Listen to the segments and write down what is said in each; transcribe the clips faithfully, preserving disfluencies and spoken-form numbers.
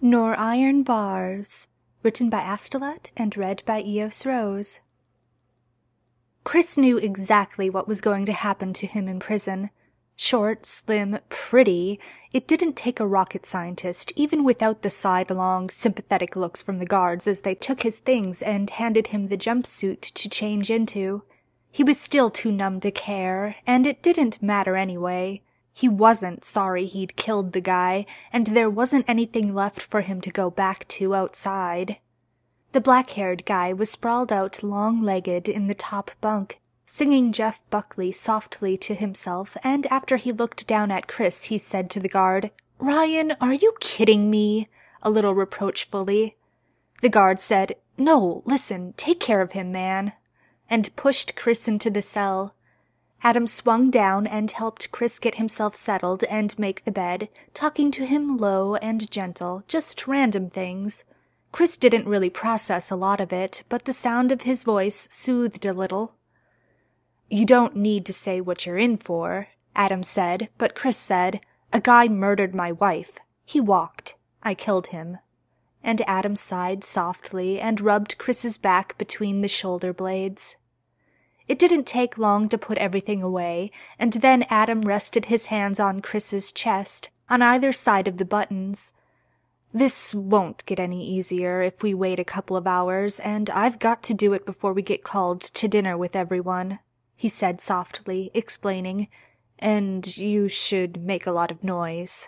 Nor Iron Bars, written by Astolat and read by Eos Rose. Chris knew exactly what was going to happen to him in prison. Short, slim, pretty, it didn't take a rocket scientist, even without the sidelong, sympathetic looks from the guards as they took his things and handed him the jumpsuit to change into. He was still too numb to care, and it didn't matter anyway. He wasn't sorry he'd killed the guy, and there wasn't anything left for him to go back to outside. The black-haired guy was sprawled out long-legged in the top bunk, singing Jeff Buckley softly to himself, and after he looked down at Chris he said to the guard, "Ryan, are you kidding me?" a little reproachfully. The guard said, "No, listen, take care of him, man," and pushed Chris into the cell. Adam swung down and helped Chris get himself settled and make the bed, talking to him low and gentle, just random things. Chris didn't really process a lot of it, but the sound of his voice soothed a little. "You don't need to say what you're in for," Adam said, but Chris said, "A guy murdered my wife. He walked. I killed him." And Adam sighed softly and rubbed Chris's back between the shoulder blades. It didn't take long to put everything away, and then Adam rested his hands on Chris's chest, on either side of the buttons. "This won't get any easier if we wait a couple of hours, and I've got to do it before we get called to dinner with everyone," he said softly, explaining, "and you should make a lot of noise."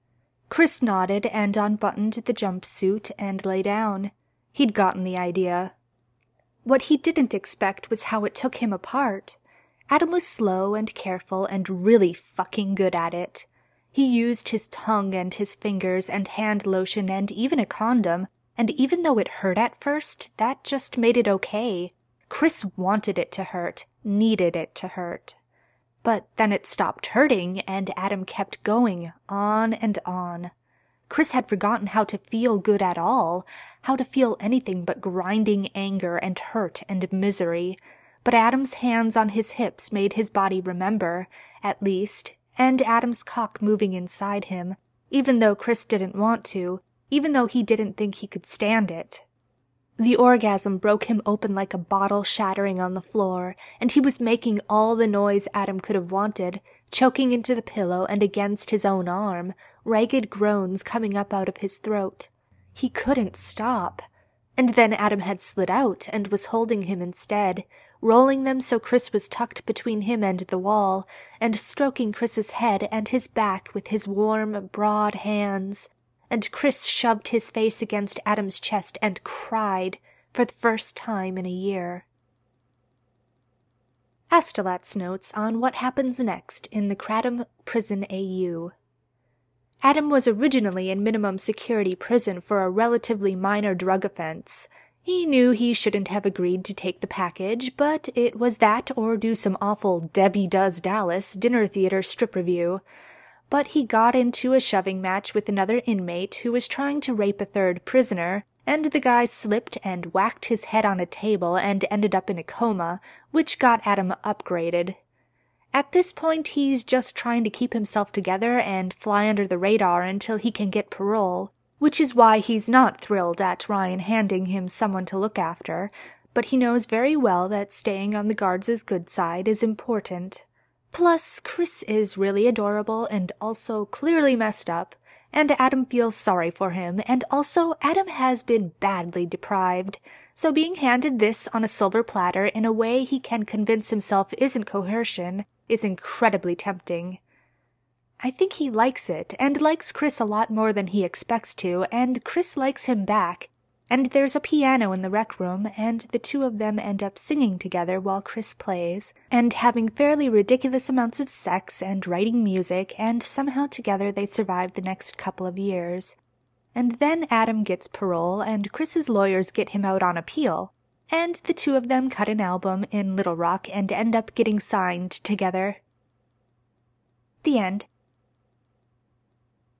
Chris nodded and unbuttoned the jumpsuit and lay down. He'd gotten the idea. What he didn't expect was how it took him apart. Adam was slow and careful and really fucking good at it. He used his tongue and his fingers and hand lotion and even a condom, and even though it hurt at first, that just made it okay. Chris wanted it to hurt, needed it to hurt. But then it stopped hurting, and Adam kept going, on and on. Chris had forgotten how to feel good at all, how to feel anything but grinding anger and hurt and misery. But Adam's hands on his hips made his body remember, at least, and Adam's cock moving inside him, even though Chris didn't want to, even though he didn't think he could stand it. The orgasm broke him open like a bottle shattering on the floor, and he was making all the noise Adam could have wanted, choking into the pillow and against his own arm, ragged groans coming up out of his throat. He couldn't stop. And then Adam had slid out and was holding him instead, rolling them so Chris was tucked between him and the wall, and stroking Chris's head and his back with his warm, broad hands. And Chris shoved his face against Adam's chest and cried, for the first time in a year. Astolat's notes on what happens next in the Kratom Prison A U. Adam was originally in minimum security prison for a relatively minor drug offense. He knew he shouldn't have agreed to take the package, but it was that or do some awful Debbie Does Dallas dinner theater strip review. But he got into a shoving match with another inmate who was trying to rape a third prisoner, and the guy slipped and whacked his head on a table and ended up in a coma, which got Adam upgraded. At this point, he's just trying to keep himself together and fly under the radar until he can get parole, which is why he's not thrilled at Ryan handing him someone to look after, but he knows very well that staying on the guards' good side is important. Plus, Chris is really adorable and also clearly messed up, and Adam feels sorry for him, and also Adam has been badly deprived, so being handed this on a silver platter in a way he can convince himself isn't coercion is incredibly tempting. I think he likes it, and likes Chris a lot more than he expects to, and Chris likes him back, and there's a piano in the rec room, and the two of them end up singing together while Chris plays, and having fairly ridiculous amounts of sex and writing music, and somehow together they survive the next couple of years. And then Adam gets parole, and Chris's lawyers get him out on appeal, and the two of them cut an album in Little Rock and end up getting signed together. The end.